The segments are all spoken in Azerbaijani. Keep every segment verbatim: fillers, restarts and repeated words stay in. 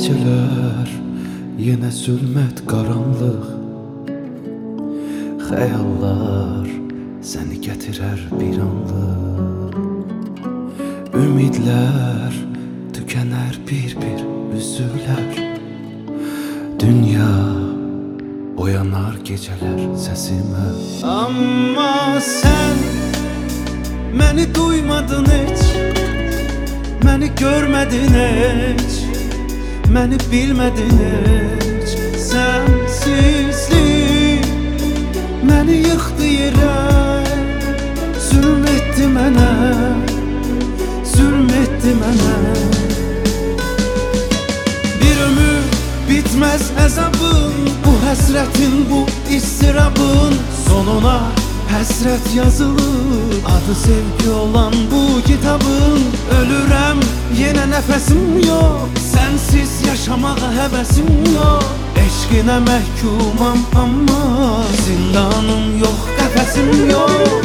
Geceler yine zulmet karanlık, xəyallar səni gətirər bir anlıq. Ümidlər tükənər bir-bir üzülər. Dünya oyanar geceler səsimə. Amma sən məni duymadın heç, məni görmədin heç, məni bilmədin heç. Sənsizlik məni yıxdı yerə, zülm etdi mənə, zülm etdi mənə. Bir ömür bitməz əzabın, bu həsrətin, bu istirabın sonuna həsrət yazılır. Adı sevgi olan bu kitabın. Ölürəm, yenə nəfəsim yox, sənsiz yaşamağa həvəsim yox. Eşqinə məhkumam amma zindanım yox, qəfəsim yox.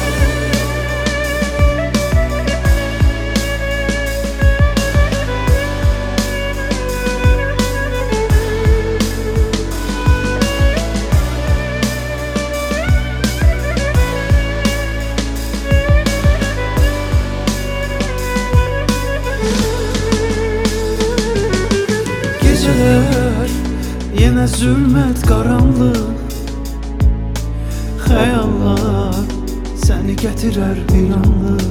Geceler yine zulmet karanlık, xəyallar səni gətirər bir anlıq.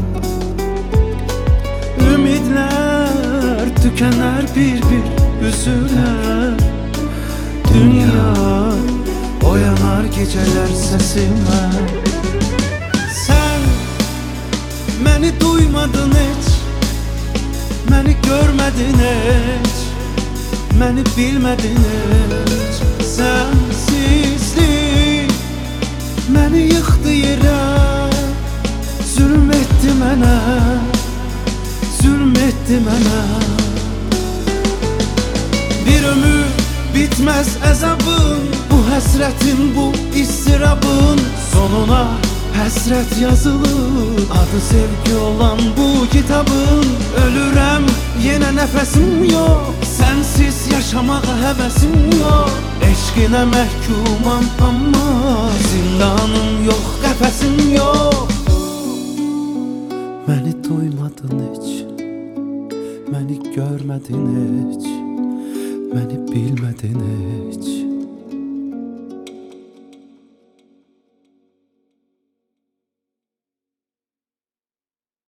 Ümidlər tükənər bir-bir üzülər. Dünya oyanar geceler səsimə. Sən məni duymadın heç, məni görmədin heç, məni bilmədin heç. Sənsizlik məni yıxdı yerə, zülm etdi mənə, zülm etdi mənə. Bir ömür bitməz əzabın, bu həsrətin, bu istirabın sonuna həsrət yazılır. Adı sevgi olan bu kitabın. Ölürəm, yenə nəfəsim yox, sənsiz yaşamağa həvəsim yox. Eşqinə məhkumam amma zindanım yox, qəfəsim yox. Məni duymadın heç, məni görmədin heç, məni bilmədin heç.